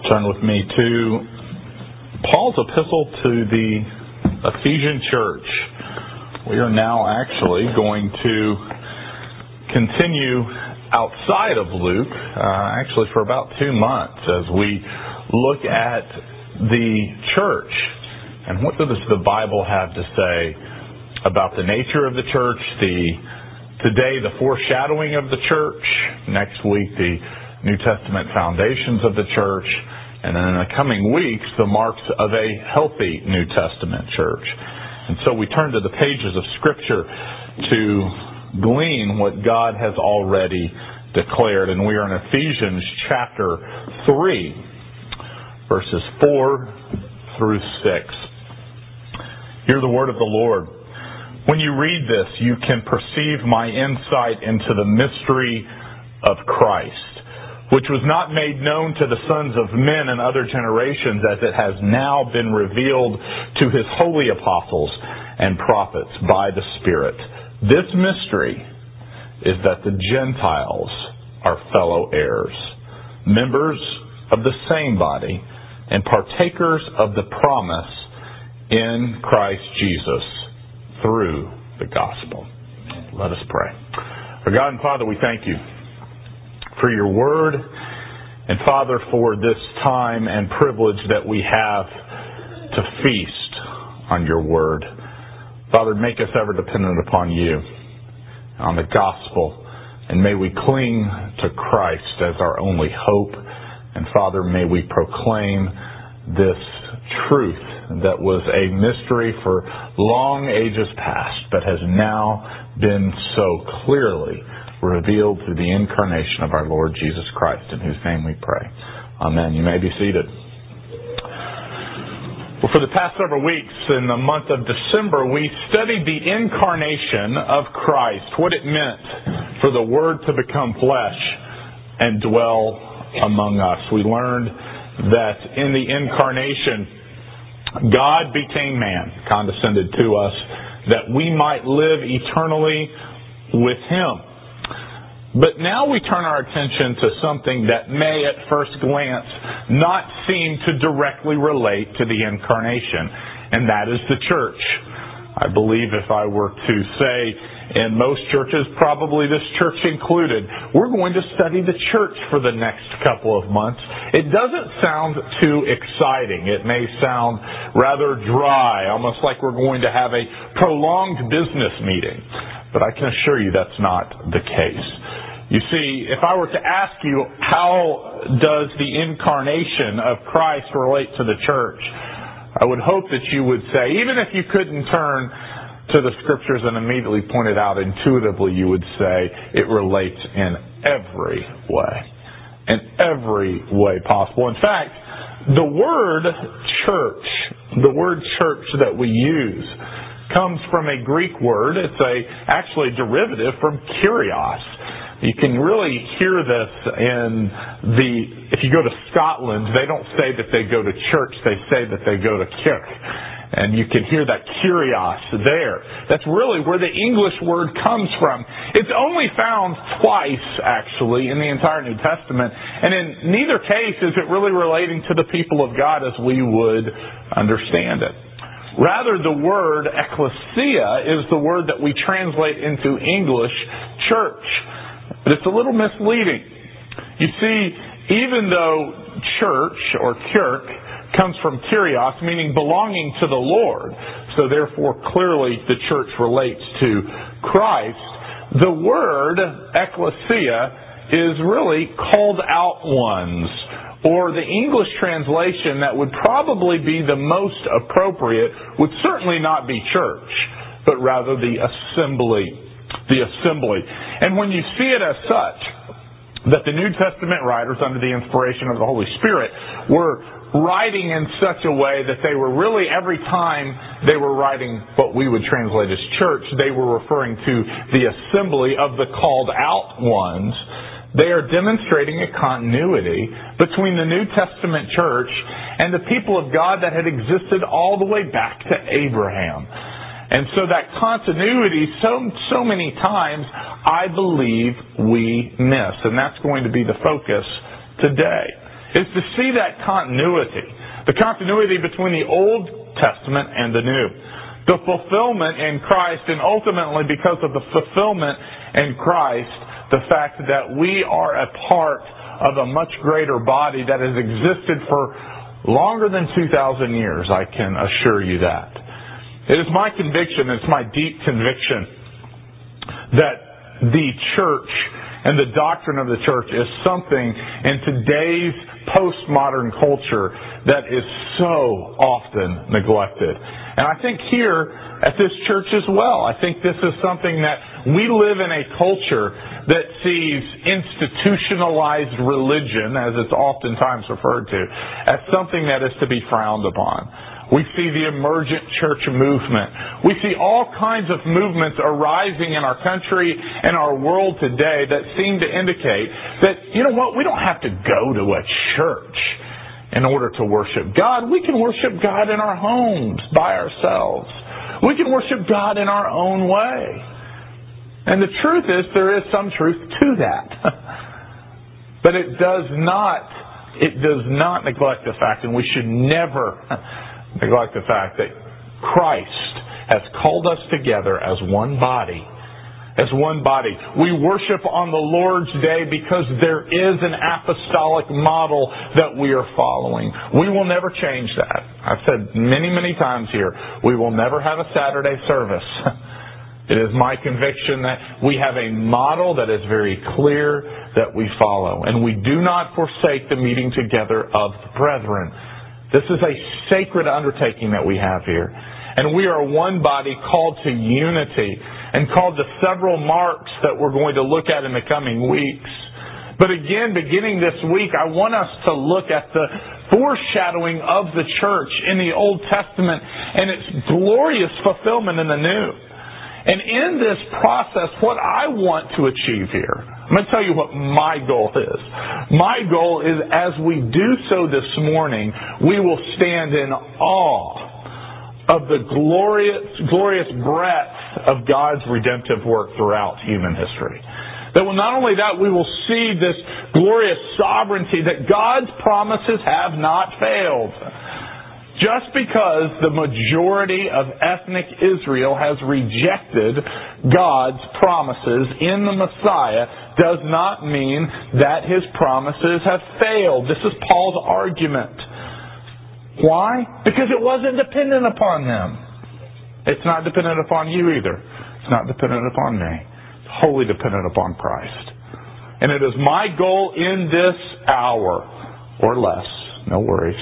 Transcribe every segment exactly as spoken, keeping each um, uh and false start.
Turn with me to Paul's epistle to the Ephesian church. We are now actually going to continue outside of Luke, uh, actually for about two months, as we look at the church and what does the Bible have to say about the nature of the church. The today, the foreshadowing of the church. Next week, the New Testament foundations of the church. And then in the coming weeks, the marks of a healthy New Testament church. And so we turn to the pages of Scripture to glean what God has already declared. And we are in Ephesians chapter three, verses four through six. Hear the word of the Lord. When you read this, you can perceive my insight into the mystery of Christ, which was not made known to the sons of men in other generations, as it has now been revealed to his holy apostles and prophets by the Spirit. This mystery is that the Gentiles are fellow heirs, members of the same body, and partakers of the promise in Christ Jesus through the gospel. Let us pray. Our God and Father, we thank you for your word, and Father, for this time and privilege that we have to feast on your word. Father, make us ever dependent upon you, on the gospel, and may we cling to Christ as our only hope. And Father, may we proclaim this truth that was a mystery for long ages past, but has now been so clearly revealed through the incarnation of our Lord Jesus Christ, in whose name we pray. Amen. You may be seated. Well, for the past several weeks in the month of December, we studied the incarnation of Christ, what it meant for the Word to become flesh and dwell among us. We learned that in the incarnation, God became man, condescended to us, that we might live eternally with Him. But now we turn our attention to something that may at first glance not seem to directly relate to the incarnation, and that is the church. I believe if I were to say in most churches, probably this church included, we're going to study the church for the next couple of months. It doesn't sound too exciting. It may sound rather dry, almost like we're going to have a prolonged business meeting. But I can assure you that's not the case. You see, if I were to ask you, how does the incarnation of Christ relate to the church? I would hope that you would say, even if you couldn't turn to the Scriptures and immediately point it out intuitively, you would say it relates in every way. In every way possible. In fact, the word church, the word church that we use, comes from a Greek word. It's a actually derivative from kurios. You can really hear this in the, if you go to Scotland, they don't say that they go to church, they say that they go to kirk. And you can hear that kurios there. That's really where the English word comes from. It's only found twice, actually, in the entire New Testament. And in neither case is it really relating to the people of God as we would understand it. Rather, the word ecclesia is the word that we translate into English church. But it's a little misleading. You see, even though church or kirk comes from kurios, meaning belonging to the Lord, so therefore clearly the church relates to Christ, the word ecclesia is really called out ones, or the English translation that would probably be the most appropriate would certainly not be church, but rather the assembly. The assembly. And when you see it as such, that the New Testament writers, under the inspiration of the Holy Spirit, were writing in such a way that they were really, every time they were writing what we would translate as church, they were referring to the assembly of the called out ones. They are demonstrating a continuity between the New Testament church and the people of God that had existed all the way back to Abraham. And so that continuity, so so many times, I believe we miss. And that's going to be the focus today. is to see that continuity. The continuity between the Old Testament and the New. The fulfillment in Christ, and ultimately because of the fulfillment in Christ, the fact that we are a part of a much greater body that has existed for longer than two thousand years, I can assure you that. It is my conviction, it's my deep conviction, that the church and the doctrine of the church is something in today's postmodern culture that is so often neglected. And I think here at this church as well, I think this is something that we live in a culture that sees institutionalized religion, as it's oftentimes referred to, as something that is to be frowned upon. We see the emergent church movement. We see all kinds of movements arising in our country and our world today that seem to indicate that, you know what, we don't have to go to a church in order to worship God. We can worship God in our homes by ourselves. We can worship God in our own way. And the truth is, there is some truth to that. But it does not, it does not neglect the fact, and we should never neglect the fact that Christ has called us together as one body. As one body. We worship on the Lord's Day because there is an apostolic model that we are following. We will never change that. I've said many, many times here, we will never have a Saturday service. It is my conviction that we have a model that is very clear that we follow. And we do not forsake the meeting together of the brethren. This is a sacred undertaking that we have here. And we are one body called to unity and called to several marks that we're going to look at in the coming weeks. But again, beginning this week, I want us to look at the foreshadowing of the church in the Old Testament and its glorious fulfillment in the New. And in this process, what I want to achieve here, I'm going to tell you what my goal is. My goal is, as we do so this morning, we will stand in awe of the glorious, glorious breadth of God's redemptive work throughout human history. That will not only that, we will see this glorious sovereignty that God's promises have not failed. Just because the majority of ethnic Israel has rejected God's promises in the Messiah does not mean that His promises have failed. This is Paul's argument. Why? Because it wasn't dependent upon them. It's not dependent upon you either. It's not dependent upon me. It's wholly dependent upon Christ. And it is my goal in this hour, or less, no worries,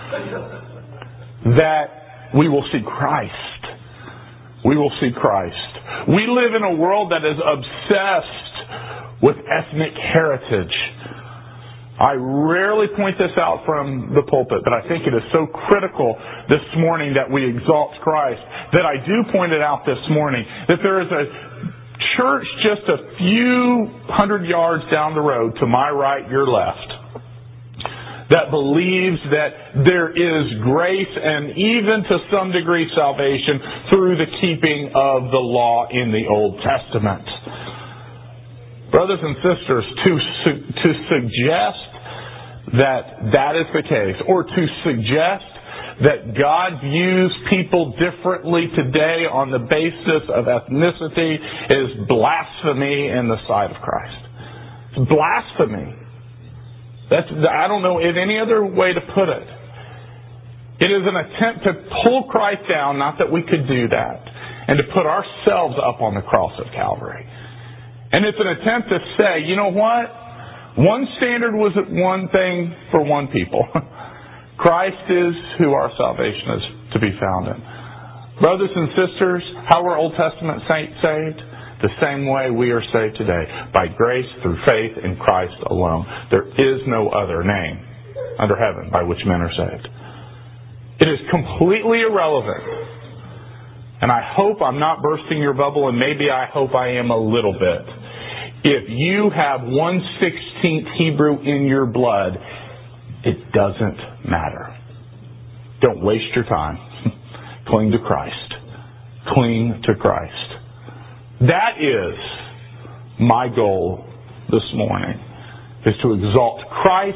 that we will see Christ. We will see Christ. We live in a world that is obsessed with ethnic heritage. I rarely point this out from the pulpit, but I think it is so critical this morning that we exalt Christ, that I do point it out this morning, that there is a church just a few hundred yards down the road, to my right, your left, that believes that there is grace and even to some degree salvation through the keeping of the law in the Old Testament. Brothers and sisters, to, su- to suggest that that is the case, or to suggest that God views people differently today on the basis of ethnicity is blasphemy in the sight of Christ. It's blasphemy. That's, I don't know in any other way to put it. It is an attempt to pull Christ down, not that we could do that, and to put ourselves up on the cross of Calvary. And it's an attempt to say, you know what? One standard was one thing for one people. Christ is who our salvation is to be found in. Brothers and sisters, how were Old Testament saints saved? The same way we are saved today, by grace through faith in Christ alone. There is no other name under heaven by which men are saved. It is completely irrelevant. And I hope I'm not bursting your bubble, and maybe I hope I am a little bit. If you have one sixteenth Hebrew in your blood, it doesn't matter. Don't waste your time. Cling to Christ. Cling to Christ. That is my goal this morning, is to exalt Christ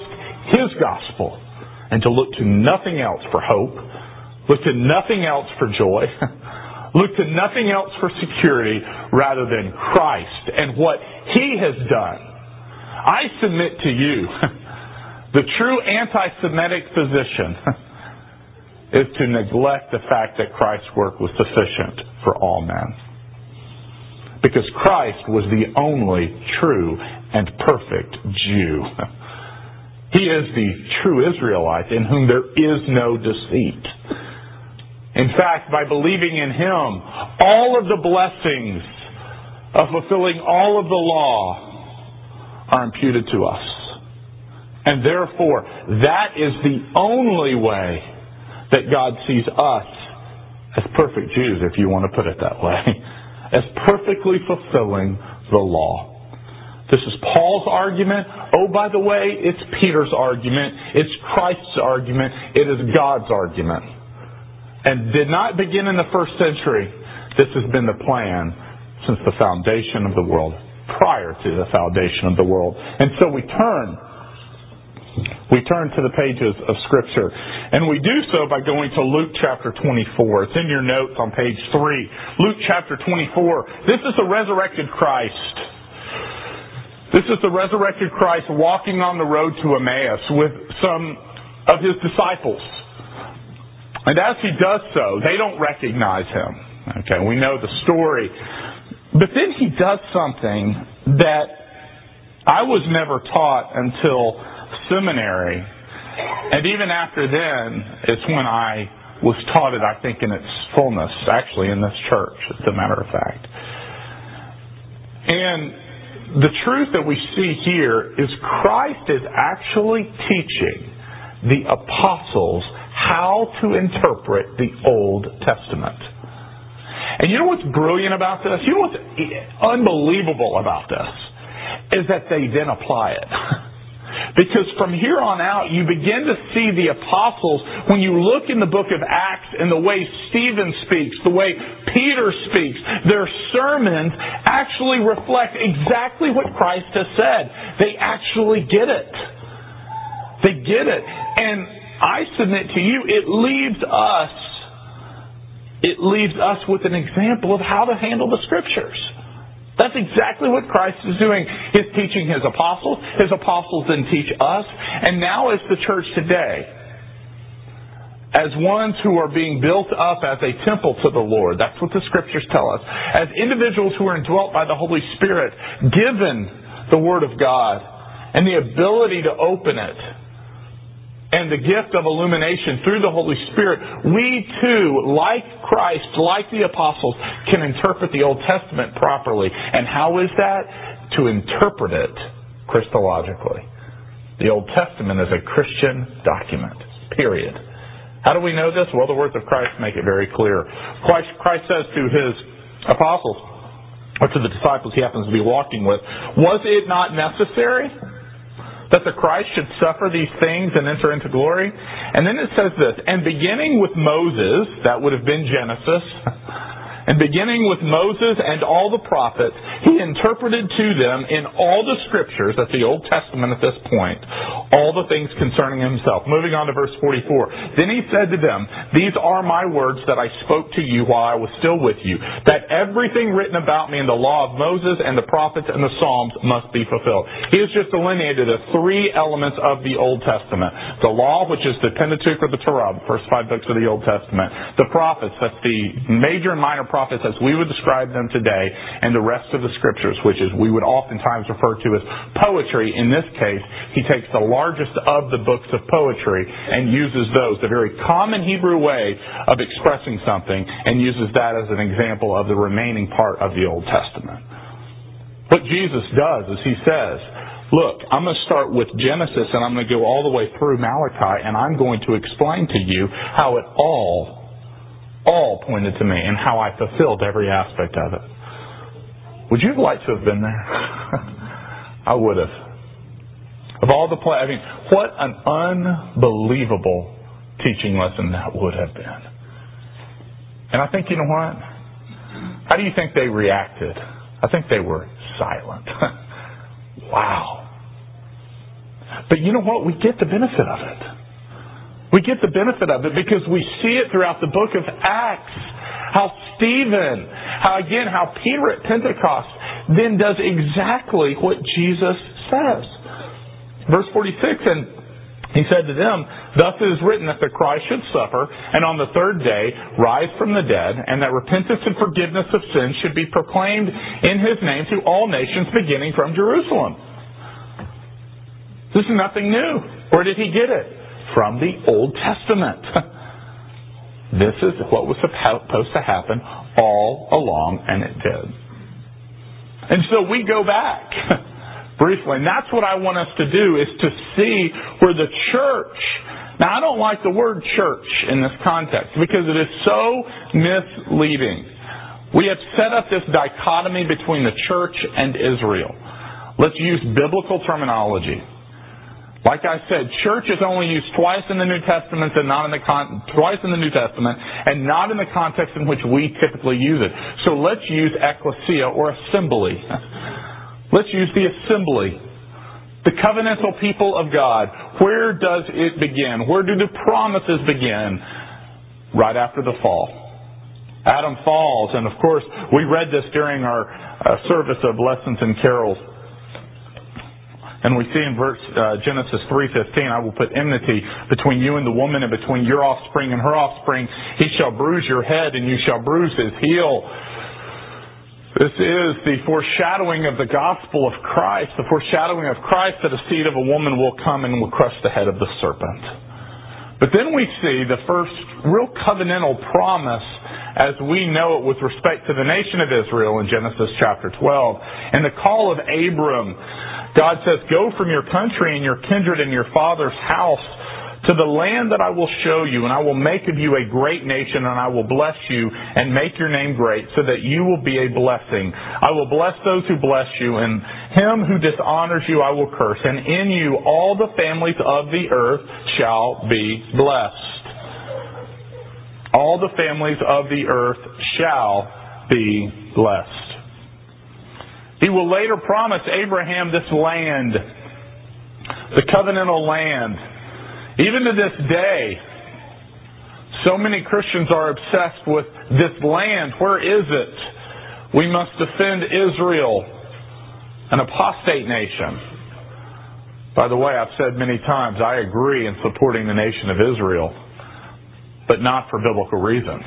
His gospel, and to look to nothing else for hope, look to nothing else for joy, look to nothing else for security rather than Christ and what He has done. I submit to you, the true anti-Semitic position is to neglect the fact that Christ's work was sufficient for all men. Because Christ was the only true and perfect Jew. He is the true Israelite in whom there is no deceit. In fact, by believing in Him, all of the blessings of fulfilling all of the law are imputed to us. And therefore, that is the only way that God sees us as perfect Jews, if you want to put it that way, as perfectly fulfilling the law. This is Paul's argument. Oh, by the way, it's Peter's argument. It's Christ's argument. It is God's argument. And did not begin in the first century. This has been the plan since the foundation of the world, prior to the foundation of the world. And so we turn, we turn to the pages of Scripture. And we do so by going to Luke chapter twenty-four. It's in your notes on page three. Luke chapter twenty-four. This is the resurrected Christ. This is the resurrected Christ walking on the road to Emmaus with some of His disciples. And as He does so, they don't recognize Him. Okay, we know the story. But then He does something that I was never taught until seminary. And even after then, it's when I was taught it, I think, in its fullness, actually in this church, as a matter of fact. And the truth that we see here is Christ is actually teaching the apostles how to interpret the Old Testament. And you know what's brilliant about this? You know what's unbelievable about this? Is that they then apply it. Because from here on out, you begin to see the apostles, when you look in the book of Acts and the way Stephen speaks, the way Peter speaks, their sermons actually reflect exactly what Christ has said. They actually get it. They get it. And I submit to you, it leaves us, it leaves us with an example of how to handle the Scriptures. That's exactly what Christ is doing. He's teaching His apostles. His apostles then teach us. And now as the church today, as ones who are being built up as a temple to the Lord, that's what the Scriptures tell us. As individuals who are indwelt by the Holy Spirit, given the Word of God and the ability to open it, and the gift of illumination through the Holy Spirit, we too, like Christ, like the apostles, can interpret the Old Testament properly. And how is that? To interpret it Christologically. The Old Testament is a Christian document. Period. How do we know this? Well, the words of Christ make it very clear. Christ, Christ says to His apostles, or to the disciples He happens to be walking with, was it not necessary that the Christ should suffer these things and enter into glory? And then it says this, and beginning with Moses, that would have been Genesis, and beginning with Moses and all the prophets, He interpreted to them in all the Scriptures, that's the Old Testament at this point, all the things concerning Himself. Moving on to verse forty-four. Then He said to them, these are my words that I spoke to you while I was still with you, that everything written about me in the law of Moses and the prophets and the Psalms must be fulfilled. He has just delineated the three elements of the Old Testament. The law, which is the Pentateuch or the Torah, the first five books of the Old Testament. The prophets, that's the major and minor prophets as we would describe them today, and the rest of the Scriptures, which is we would oftentimes refer to as poetry. In this case, he takes the largest of the books of poetry and uses those, the very common Hebrew way of expressing something, and uses that as an example of the remaining part of the Old Testament. What Jesus does is He says, look, I'm going to start with Genesis and I'm going to go all the way through Malachi, and I'm going to explain to you how it all all pointed to me and how I fulfilled every aspect of it. Would you have liked to have been there? I would have. Of all the play, I mean, what an unbelievable teaching lesson that would have been. And I think, you know what? How do you think they reacted? I think they were silent. Wow. But you know what? We get the benefit of it. We get the benefit of it because we see it throughout the book of Acts. How Stephen, how again, how Peter at Pentecost then does exactly what Jesus says. Verse forty-six, and he said to them, thus it is written that the Christ should suffer, and on the third day rise from the dead, and that repentance and forgiveness of sins should be proclaimed in His name to all nations, beginning from Jerusalem. This is nothing new. Where did he get it? From the Old Testament. This is what was supposed to happen all along, and it did. And so we go back briefly, and that's what I want us to do, is to see where the church... Now, I don't like the word church in this context because it is so misleading. We have set up this dichotomy between the church and Israel. Let's use biblical terminology. Like I said, church is only used twice in the New Testament and not in the con- twice in the New Testament and not in the context in which we typically use it. So let's use ecclesia or assembly. Let's use the assembly. The covenantal people of God. Where does it begin? Where do the promises begin? Right after the fall. Adam falls, and of course we read this during our uh, service of lessons and carols. And we see in verse uh, Genesis three fifteen, I will put enmity between you and the woman, and between your offspring and her offspring. He shall bruise your head, and you shall bruise his heel. This is the foreshadowing of the gospel of Christ, the foreshadowing of Christ that a seed of a woman will come and will crush the head of the serpent. But then we see the first real covenantal promise as we know it with respect to the nation of Israel in Genesis chapter twelve. And the call of Abram, God says, go from your country and your kindred and your father's house to the land that I will show you, and I will make of you a great nation, and I will bless you and make your name great, so that you will be a blessing. I will bless those who bless you, and him who dishonors you I will curse, and in you all the families of the earth shall be blessed. All the families of the earth shall be blessed. He will later promise Abraham this land, the covenantal land. Even to this day, so many Christians are obsessed with this land. Where is it? We must defend Israel, an apostate nation. By the way, I've said many times, I agree in supporting the nation of Israel, but not for biblical reasons.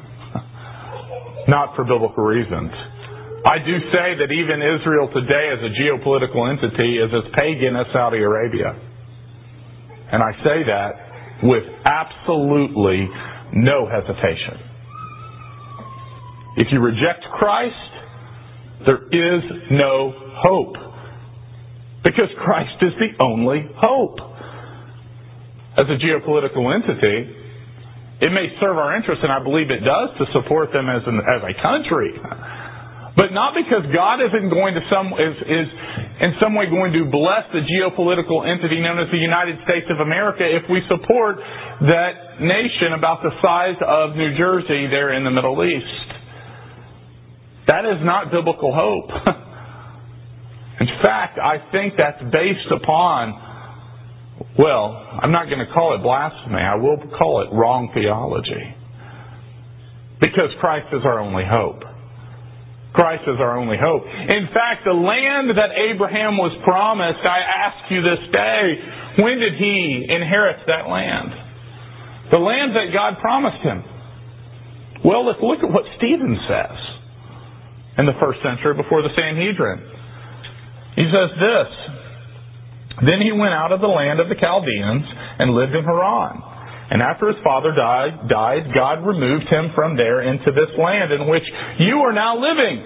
Not for biblical reasons. I do say that even Israel today as a geopolitical entity is as pagan as Saudi Arabia. And I say that with absolutely no hesitation. If you reject Christ, there is no hope. Because Christ is the only hope. As a geopolitical entity, it may serve our interest, and I believe it does, to support them as, an, as a country. But not because God isn't going to some is, is in some way going to bless the geopolitical entity known as the United States of America if we support that nation about the size of New Jersey there in the Middle East. That is not biblical hope. In fact, I think that's based upon, well, I'm not going to call it blasphemy. I will call it wrong theology. Because Christ is our only hope. Christ is our only hope. In fact, the land that Abraham was promised, I ask you this day, when did he inherit that land? The land that God promised him. Well, let's look at what Stephen says in the first century before the Sanhedrin. He says this, then he went out of the land of the Chaldeans and lived in Haran. And after his father died, died, God removed him from there into this land in which you are now living.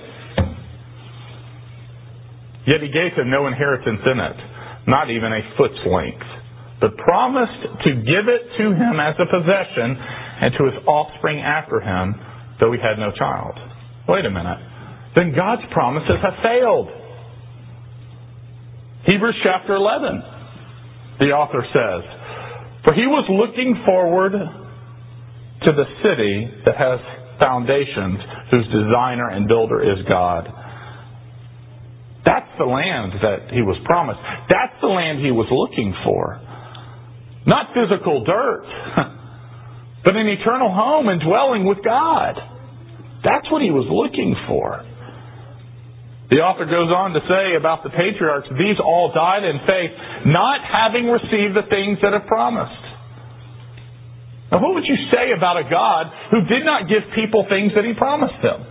Yet he gave him no inheritance in it, not even a foot's length, but promised to give it to him as a possession and to his offspring after him, though he had no child. Wait a minute. Then God's promises have failed. Hebrews chapter eleven, the author says, for he was looking forward to the city that has foundations, whose designer and builder is God. That's the land that he was promised. That's the land he was looking for. Not physical dirt, but an eternal home and dwelling with God. That's what he was looking for. The author goes on to say about the patriarchs, these all died in faith, not having received the things that have promised. Now, what would you say about a God who did not give people things that he promised them?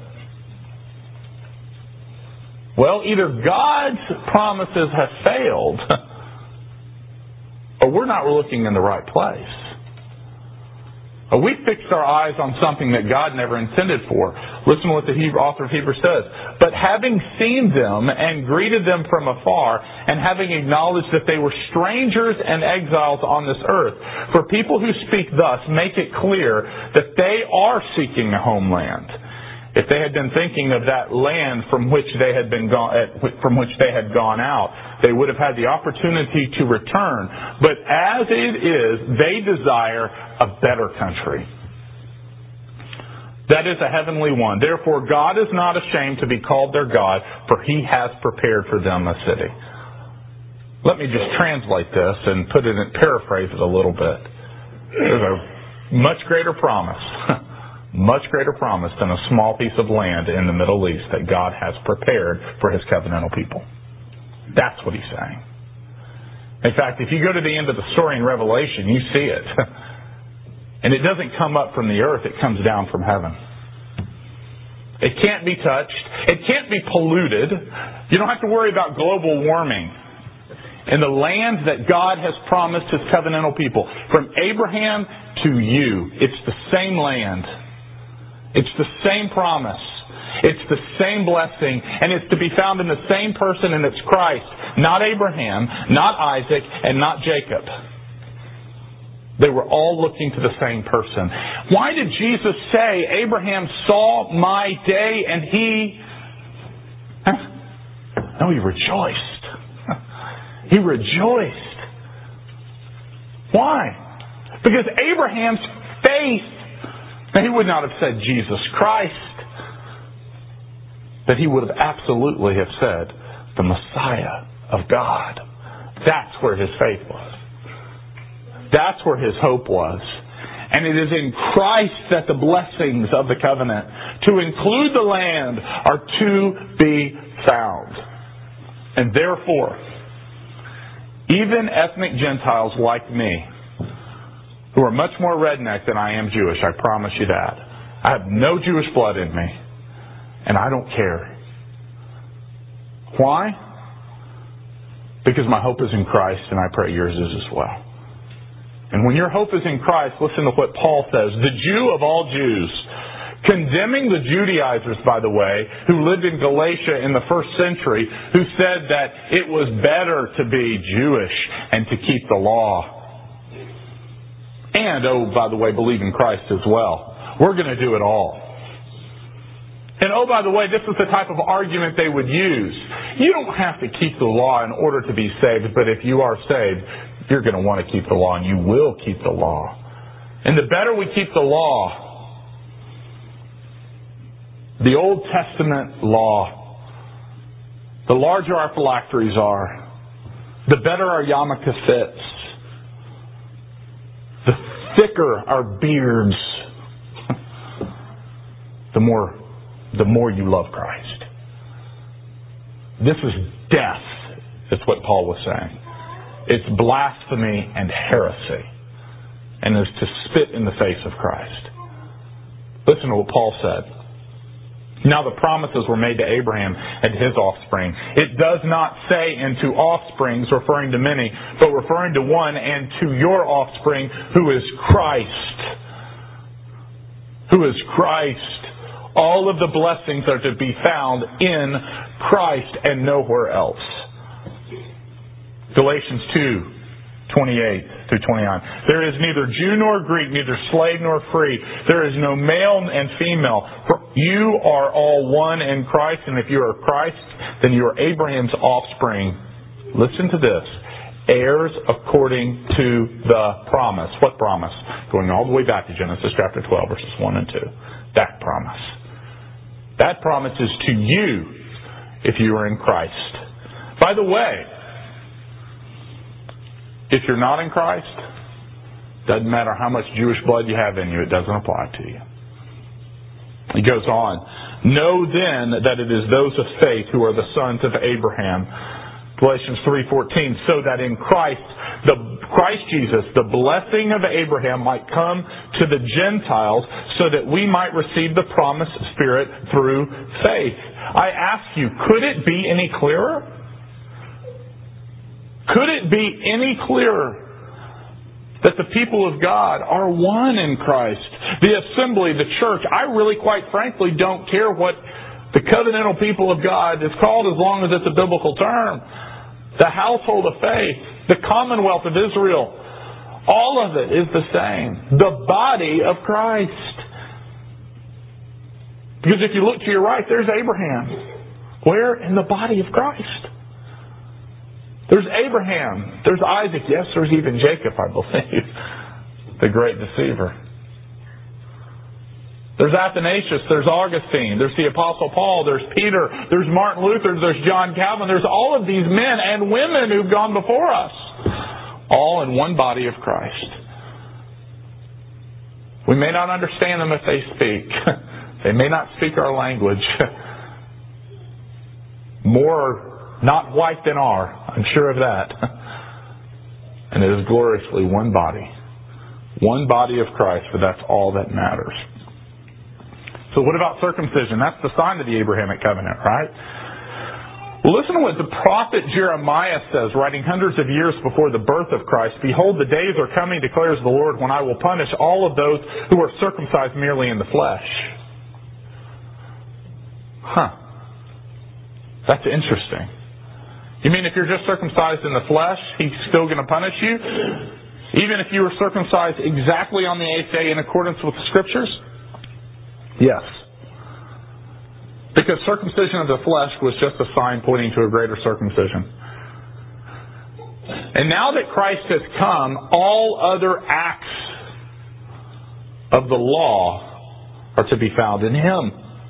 Well, either God's promises have failed, or we're not looking in the right place. Or we fixed our eyes on something that God never intended for. Listen to what the Hebrew, author of Hebrews says. But having seen them and greeted them from afar, and having acknowledged that they were strangers and exiles on this earth, for people who speak thus make it clear that they are seeking a homeland. If they had been thinking of that land from which they had been gone, from which they had gone out, they would have had the opportunity to return. But as it is, they desire a better country. That is a heavenly one. Therefore, God is not ashamed to be called their God, for He has prepared for them a city. Let me just translate this and put it in, paraphrase it a little bit. There's a much greater promise. Much greater promise than a small piece of land in the Middle East that God has prepared for His covenantal people. That's what He's saying. In fact, if you go to the end of the story in Revelation, you see it. And it doesn't come up from the earth, it comes down from heaven. It can't be touched. It can't be polluted. You don't have to worry about global warming. In the land that God has promised His covenantal people, from Abraham to you, it's the same land. It's the same promise. It's the same blessing. And it's to be found in the same person, and it's Christ. Not Abraham, not Isaac, and not Jacob. They were all looking to the same person. Why did Jesus say, Abraham saw my day and he... No, he rejoiced. He rejoiced. Why? Because Abraham's faith... Now, he would not have said Jesus Christ, but he would have absolutely have said the Messiah of God. That's where his faith was. That's where his hope was. And it is in Christ that the blessings of the covenant, to include the land, are to be found. And therefore, even ethnic Gentiles like me, who are much more redneck than I am Jewish, I promise you that. I have no Jewish blood in me. And I don't care. Why? Because my hope is in Christ, and I pray yours is as well. And when your hope is in Christ, listen to what Paul says. The Jew of all Jews, condemning the Judaizers, by the way, who lived in Galatia in the first century, who said that it was better to be Jewish and to keep the law. And, oh, by the way, believe in Christ as well. We're going to do it all. And, oh, by the way, this is the type of argument they would use. You don't have to keep the law in order to be saved, but if you are saved, you're going to want to keep the law, and you will keep the law. And the better we keep the law, the Old Testament law, the larger our phylacteries are, the better our yarmulke fits, the thicker our beards, the more, the more you love Christ. This is death, is what Paul was saying. It's blasphemy and heresy, and is to spit in the face of Christ. Listen to what Paul said. Now the promises were made to Abraham and his offspring. It does not say into offsprings, referring to many, but referring to one, and to your offspring, who is Christ. Who is Christ. All of the blessings are to be found in Christ and nowhere else. Galatians two, twenty-eight through twenty-nine. There is neither Jew nor Greek, neither slave nor free. There is no male and female. For you are all one in Christ, and if you are Christ, then you are Abraham's offspring. Listen to this. Heirs according to the promise. What promise? Going all the way back to Genesis chapter twelve, verses one and two. That promise. That promise is to you if you are in Christ. By the way, if you're not in Christ, doesn't matter how much Jewish blood you have in you, it doesn't apply to you. He goes on, know then that it is those of faith who are the sons of Abraham. Galatians three fourteen, so that in Christ, the Christ Jesus, the blessing of Abraham might come to the Gentiles so that we might receive the promised Spirit through faith. I ask you, could it be any clearer? Could it be any clearer that the people of God are one in Christ? The assembly, the church, I really quite frankly don't care what the covenantal people of God is called as long as it's a biblical term. The household of faith, the commonwealth of Israel, all of it is the same. The body of Christ. Because if you look to your right, there's Abraham. Where? In the body of Christ. There's Abraham. There's Isaac. Yes, there's even Jacob, I believe. The great deceiver. There's Athanasius. There's Augustine. There's the Apostle Paul. There's Peter. There's Martin Luther. There's John Calvin. There's all of these men and women who've gone before us. All in one body of Christ. We may not understand them if they speak. They may not speak our language. More not white than are. I'm sure of that. And it is gloriously one body. One body of Christ, for that's all that matters. So what about circumcision? That's the sign of the Abrahamic covenant, right? Well, listen to what the prophet Jeremiah says, writing hundreds of years before the birth of Christ. Behold, the days are coming, declares the Lord, when I will punish all of those who are circumcised merely in the flesh. Huh. That's interesting. You mean if you're just circumcised in the flesh, He's still going to punish you? Even if you were circumcised exactly on the eighth day in accordance with the Scriptures? Yes. Because circumcision of the flesh was just a sign pointing to a greater circumcision. And now that Christ has come, all other acts of the law are to be found in Him,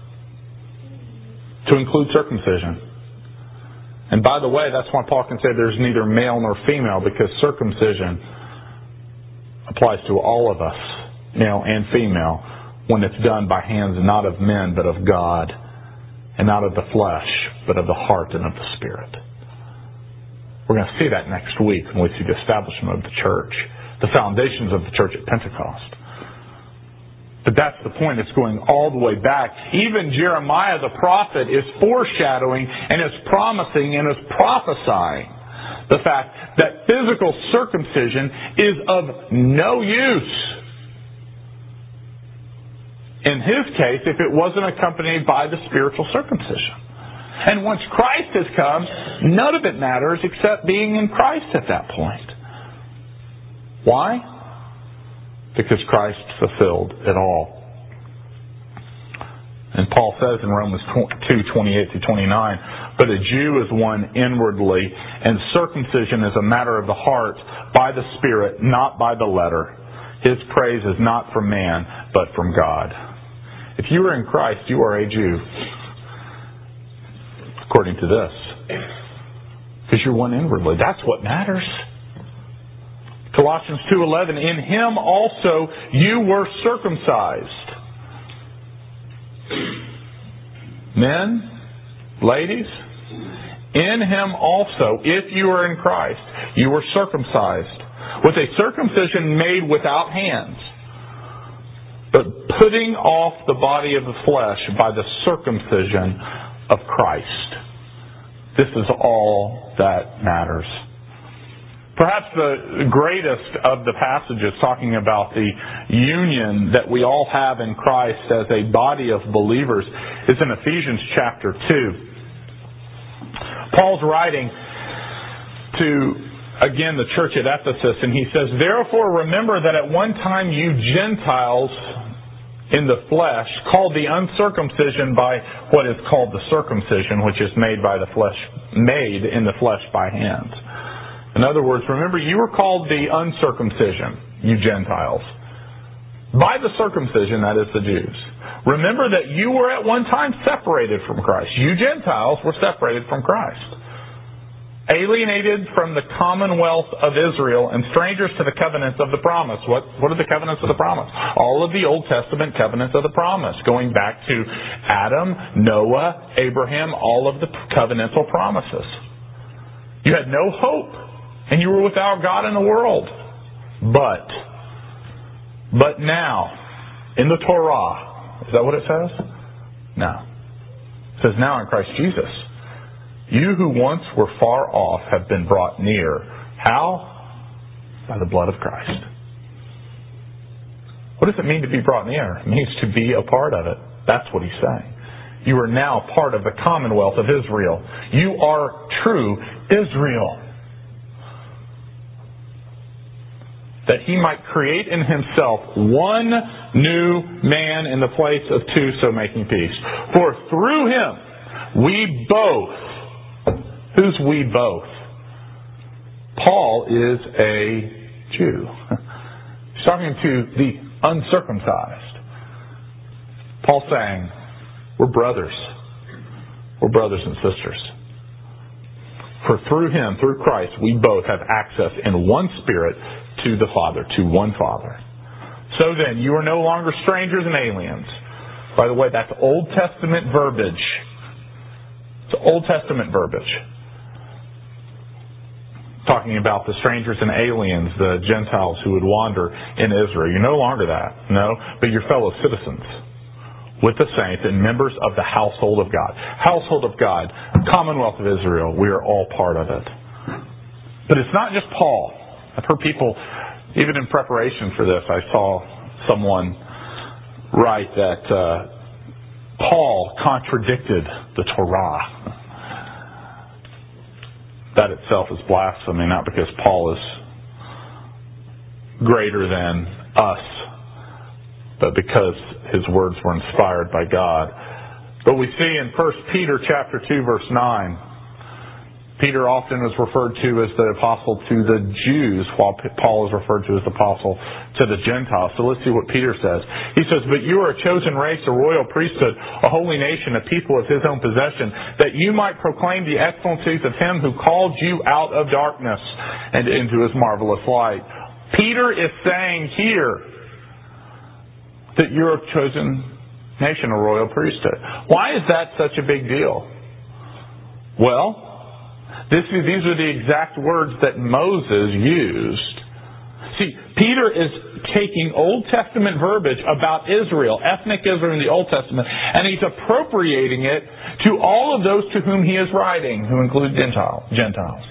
to include circumcision. And by the way, that's why Paul can say there's neither male nor female, because circumcision applies to all of us, male and female, when it's done by hands not of men but of God, and not of the flesh but of the heart and of the Spirit. We're going to see that next week when we see the establishment of the church, the foundations of the church at Pentecost. But that's the point. It's going all the way back. Even Jeremiah the prophet is foreshadowing and is promising and is prophesying the fact that physical circumcision is of no use. In his case, if it wasn't accompanied by the spiritual circumcision. And once Christ has come, none of it matters except being in Christ at that point. Why? Because Christ fulfilled it all. And Paul says in Romans two, twenty-eight to twenty-nine, but a Jew is one inwardly, and circumcision is a matter of the heart, by the Spirit, not by the letter. His praise is not from man, but from God. If you are in Christ, you are a Jew. According to this. Because you're one inwardly. That's what matters. Colossians two eleven, in Him also you were circumcised. Men, ladies, in Him also, if you are in Christ, you were circumcised. With a circumcision made without hands, but putting off the body of the flesh by the circumcision of Christ. This is all that matters. Perhaps the greatest of the passages talking about the union that we all have in Christ as a body of believers is in Ephesians chapter two. Paul's writing to, again, the church at Ephesus, and he says, therefore remember that at one time you Gentiles in the flesh, called the uncircumcision by what is called the circumcision, which is made by the flesh, made in the flesh by hands. In other words, remember, you were called the uncircumcision, you Gentiles, by the circumcision, that is the Jews. Remember that you were at one time separated from Christ. You Gentiles were separated from Christ. Alienated from the commonwealth of Israel and strangers to the covenants of the promise. What, what are the covenants of the promise? All of the Old Testament covenants of the promise, going back to Adam, Noah, Abraham, all of the covenantal promises. You had no hope, and you were without God in the world. But, but now, in the Torah, is that what it says? No. It says now in Christ Jesus. You who once were far off have been brought near. How? By the blood of Christ. What does it mean to be brought near? It means to be a part of it. That's what he's saying. You are now part of the commonwealth of Israel. You are true Israel. That he might create in himself one new man in the place of two, so making peace. For through him we both... Who's we both? Paul is a Jew. He's talking to the uncircumcised. Paul's saying, we're brothers. We're brothers and sisters. For through him, through Christ, we both have access in one Spirit to the Father, to one Father. So then, you are no longer strangers and aliens. By the way, that's Old Testament verbiage. It's Old Testament verbiage. Talking about the strangers and aliens, the Gentiles who would wander in Israel. You're no longer that, no, but you're fellow citizens with the saints and members of the household of God. Household of God, Commonwealth of Israel, we are all part of it. But it's not just Paul. I've heard people, even in preparation for this, I saw someone write that uh, Paul contradicted the Torah. That itself is blasphemy, not because Paul is greater than us, but because his words were inspired by God. But we see in First Peter chapter two, verse nine, Peter often is referred to as the apostle to the Jews, while Paul is referred to as the apostle to the Gentiles. So let's see what Peter says. He says, but you are a chosen race, a royal priesthood, a holy nation, a people of his own possession, that you might proclaim the excellencies of him who called you out of darkness and into his marvelous light. Peter is saying here that you're a chosen nation, a royal priesthood. Why is that such a big deal? Well, This, these are the exact words that Moses used. See, Peter is taking Old Testament verbiage about Israel, ethnic Israel in the Old Testament, and he's appropriating it to all of those to whom he is writing, who include Gentile, Gentiles.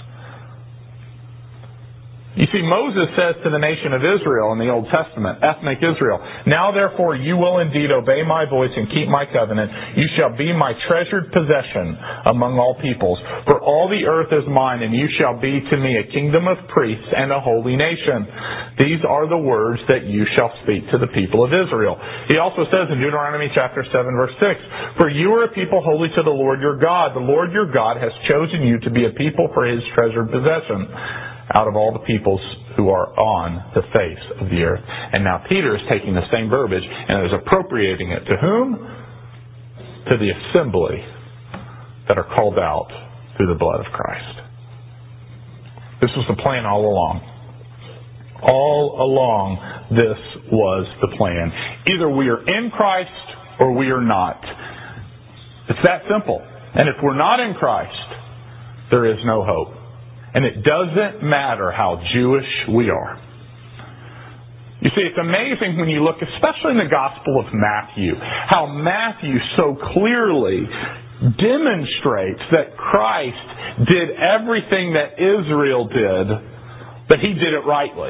You see, Moses says to the nation of Israel in the Old Testament, ethnic Israel, now therefore you will indeed obey my voice and keep my covenant. You shall be my treasured possession among all peoples. For all the earth is mine, and you shall be to me a kingdom of priests and a holy nation. These are the words that you shall speak to the people of Israel. He also says in Deuteronomy chapter seven, verse six, for you are a people holy to the Lord your God. The Lord your God has chosen you to be a people for his treasured possession out of all the peoples who are on the face of the earth. And now Peter is taking the same verbiage and is appropriating it to whom? To the assembly that are called out through the blood of Christ. This was the plan all along. All along, this was the plan. Either we are in Christ or we are not. It's that simple. And if we're not in Christ, there is no hope. And it doesn't matter how Jewish we are. You see, it's amazing when you look, especially in the Gospel of Matthew, how Matthew so clearly demonstrates that Christ did everything that Israel did, but he did it rightly.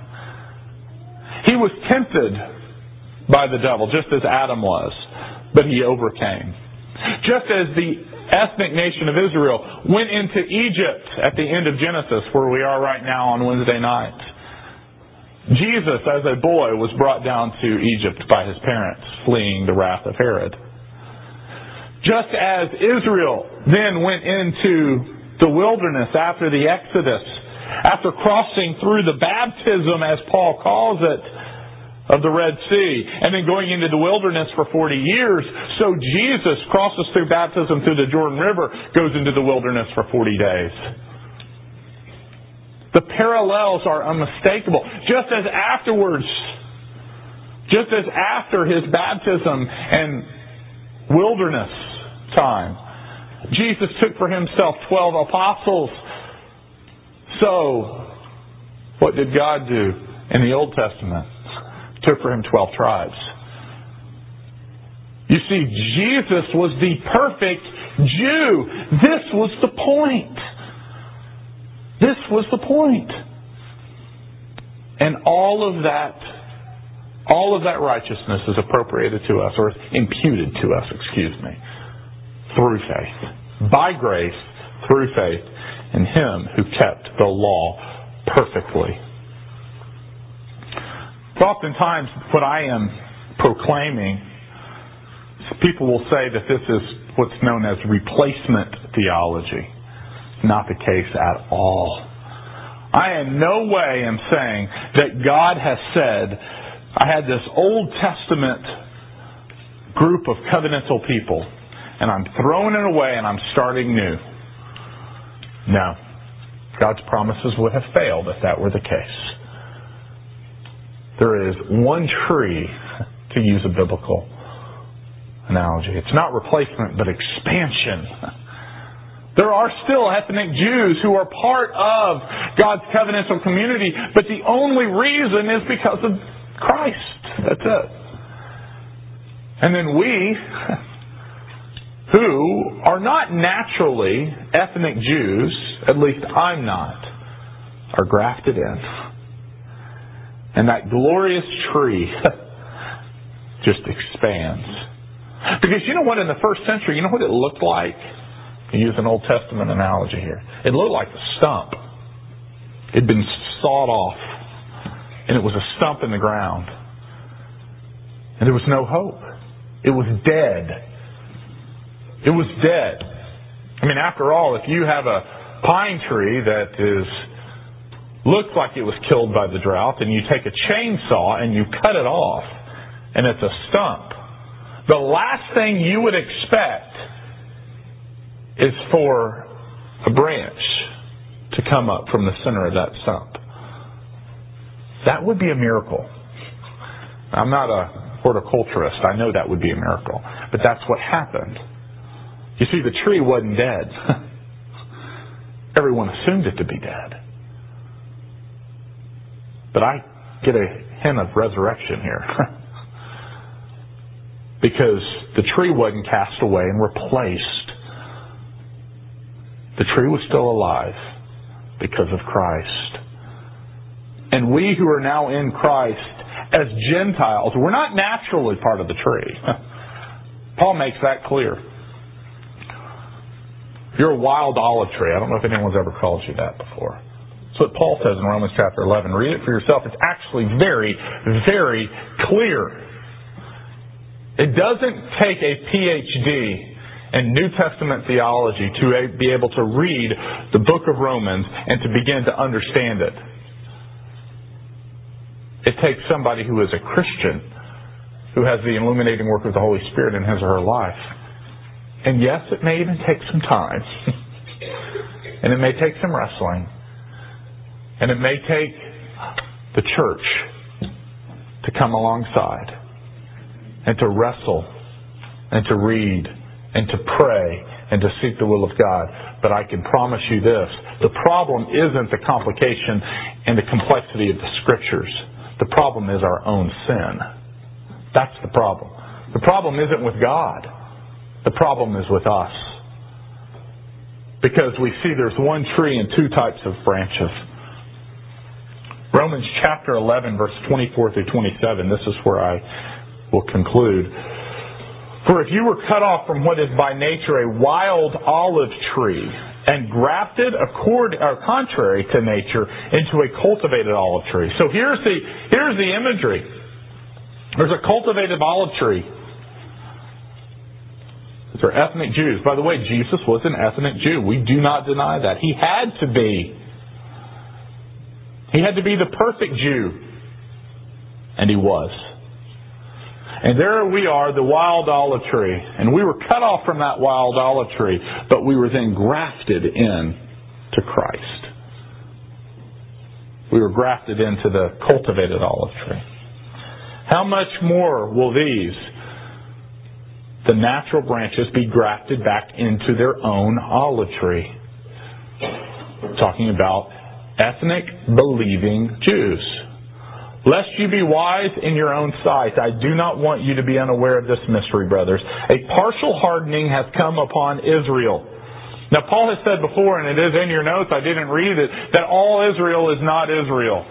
He was tempted by the devil, just as Adam was, but he overcame. Just as the ethnic nation of Israel went into Egypt at the end of Genesis, where we are right now on Wednesday night. Jesus, as a boy, was brought down to Egypt by his parents, fleeing the wrath of Herod. Just as Israel then went into the wilderness after the Exodus, after crossing through the baptism, as Paul calls it, of the Red Sea, and then going into the wilderness for forty years, so Jesus crosses through baptism through the Jordan River, goes into the wilderness for forty days. The parallels are unmistakable. Just as afterwards, just as after His baptism and wilderness time, Jesus took for Himself twelve apostles. So, what did God do in the Old Testament? Took for Him twelve tribes. You see, Jesus was the perfect Jew. This was the point. This was the point. And all of that, all of that righteousness is appropriated to us, or imputed to us, excuse me, through faith. By grace, through faith in Him who kept the law perfectly. Oftentimes, what I am proclaiming, people will say that this is what's known as replacement theology. Not the case at all. I in no way am saying that God has said, I had this Old Testament group of covenantal people, and I'm throwing it away and I'm starting new. No. God's promises would have failed if that were the case. There is one tree, to use a biblical analogy. It's not replacement, but expansion. There are still ethnic Jews who are part of God's covenantal community, but the only reason is because of Christ. That's it. And then we, who are not naturally ethnic Jews, at least I'm not, are grafted in. And that glorious tree just expands. Because you know what, in the first century, you know what it looked like? To use an Old Testament analogy here. It looked like a stump. It had been sawed off. And it was a stump in the ground. And there was no hope. It was dead. It was dead. I mean, after all, if you have a pine tree that is looks like it was killed by the drought, and you take a chainsaw and you cut it off, and it's a stump, the last thing you would expect is for a branch to come up from the center of that stump. That would be a miracle. I'm not a horticulturist. I know that would be a miracle. But that's what happened. You see, the tree wasn't dead. Everyone assumed it to be dead. But I get a hint of resurrection here. Because the tree wasn't cast away and replaced. The tree was still alive because of Christ. And we who are now in Christ, as Gentiles, we're not naturally part of the tree. Paul makes that clear. You're a wild olive tree. I don't know if anyone's ever called you that before. That's what Paul says in Romans chapter eleven. Read it for yourself. It's actually very, very clear. It doesn't take a P H D in New Testament theology to be able to read the book of Romans and to begin to understand it. It takes somebody who is a Christian, who has the illuminating work of the Holy Spirit in his or her life. And yes, it may even take some time. And it may take some wrestling. And it may take the church to come alongside and to wrestle and to read and to pray and to seek the will of God. But I can promise you this. The problem isn't the complication and the complexity of the Scriptures. The problem is our own sin. That's the problem. The problem isn't with God. The problem is with us. Because we see there's one tree and two types of branches. Romans chapter eleven, verse twenty-four through twenty-seven. This is where I will conclude. For if you were cut off from what is by nature a wild olive tree and grafted accord, or contrary to nature into a cultivated olive tree. So here's the here's the imagery. There's a cultivated olive tree. These are ethnic Jews. By the way, Jesus was an ethnic Jew. We do not deny that. He had to be. He had to be the perfect Jew. And he was. And there we are, the wild olive tree. And we were cut off from that wild olive tree, but we were then grafted in to Christ. We were grafted into the cultivated olive tree. How much more will these, the natural branches, be grafted back into their own olive tree? Talking about ethnic believing Jews. Lest you be wise in your own sight, I do not want you to be unaware of this mystery, brothers. A partial hardening has come upon Israel. Now, Paul has said before, and it is in your notes, I didn't read it, that all Israel is not Israel.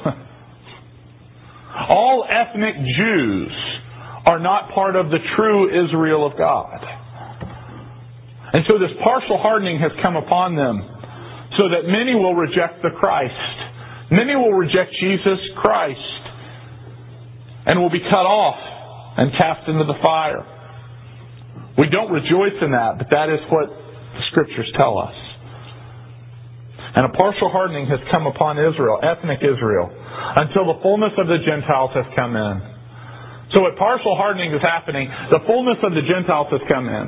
All ethnic Jews are not part of the true Israel of God. And so this partial hardening has come upon them so that many will reject the Christ. Many will reject Jesus Christ and will be cut off and cast into the fire. We don't rejoice in that, but that is what the Scriptures tell us. And a partial hardening has come upon Israel, ethnic Israel, until the fullness of the Gentiles has come in. So what partial hardening is happening, the fullness of the Gentiles has come in.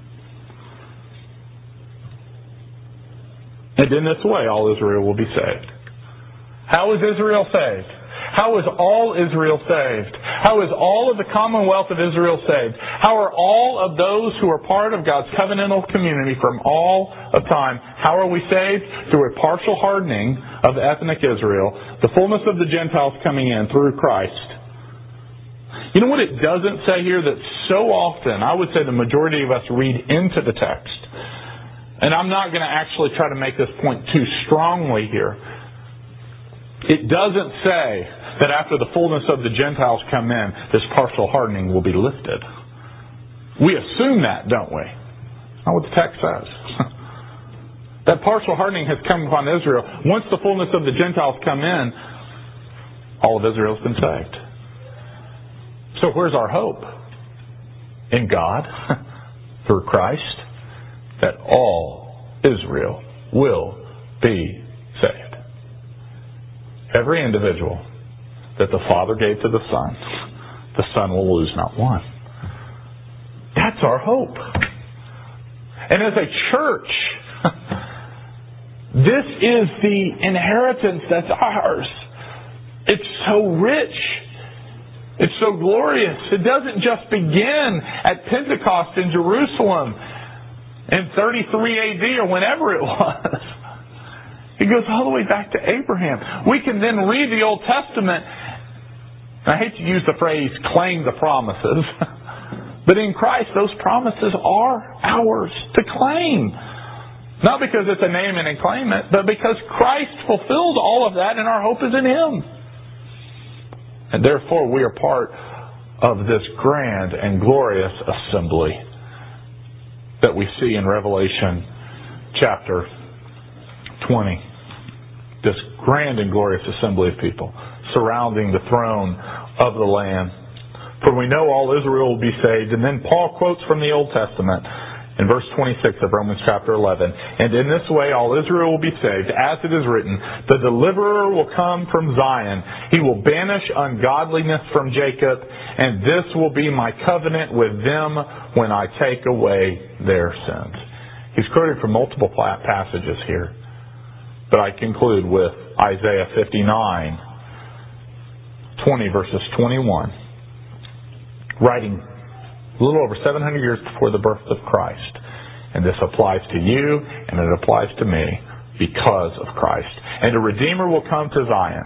And in this way, all Israel will be saved. How is Israel saved? How is all Israel saved? How is all of the commonwealth of Israel saved? How are all of those who are part of God's covenantal community from all of time, how are we saved? Through a partial hardening of ethnic Israel, the fullness of the Gentiles coming in through Christ. You know what it doesn't say here that so often, I would say the majority of us read into the text. And I'm not going to actually try to make this point too strongly here. It doesn't say that after the fullness of the Gentiles come in, this partial hardening will be lifted. We assume that, don't we? Not what the text says. That partial hardening has come upon Israel. Once the fullness of the Gentiles come in, all of Israel has been saved. So where's our hope? In God, through Christ, that all Israel will be saved. Every individual that the Father gave to the Son, the Son will lose not one. That's our hope. And as a church, this is the inheritance that's ours. It's so rich. It's so glorious. It doesn't just begin at Pentecost in Jerusalem in thirty-three A D or whenever it was. It goes all the way back to Abraham. We can then read the Old Testament. I hate to use the phrase, claim the promises. But in Christ, those promises are ours to claim. Not because it's a name it and claim it, but because Christ fulfilled all of that and our hope is in Him. And therefore, we are part of this grand and glorious assembly that we see in Revelation chapter twenty. This grand and glorious assembly of people surrounding the throne of the Lamb. For we know all Israel will be saved. And then Paul quotes from the Old Testament in verse twenty-six of Romans chapter eleven. And in this way all Israel will be saved. As it is written, the deliverer will come from Zion. He will banish ungodliness from Jacob. And this will be my covenant with them when I take away their sins. He's quoted from multiple passages here. But I conclude with Isaiah fifty-nine, twenty verses twenty-one. Writing a little over seven hundred years before the birth of Christ. And this applies to you and it applies to me because of Christ. And a Redeemer will come to Zion.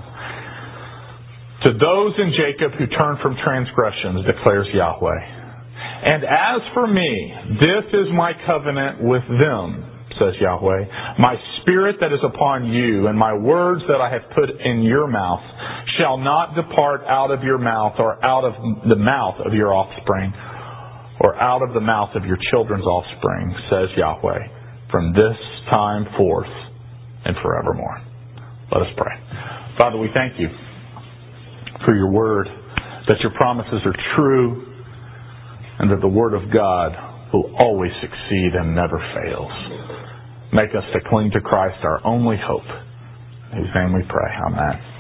To those in Jacob who turn from transgressions, declares Yahweh. And as for me, this is my covenant with them, says Yahweh. My spirit that is upon you and my words that I have put in your mouth shall not depart out of your mouth or out of the mouth of your offspring or out of the mouth of your children's offspring, says Yahweh, from this time forth and forevermore. Let us pray. Father, we thank you for your word, that your promises are true, and that the word of God will always succeed and never fails. Make us to cling to Christ, our only hope. In His name we pray. Amen.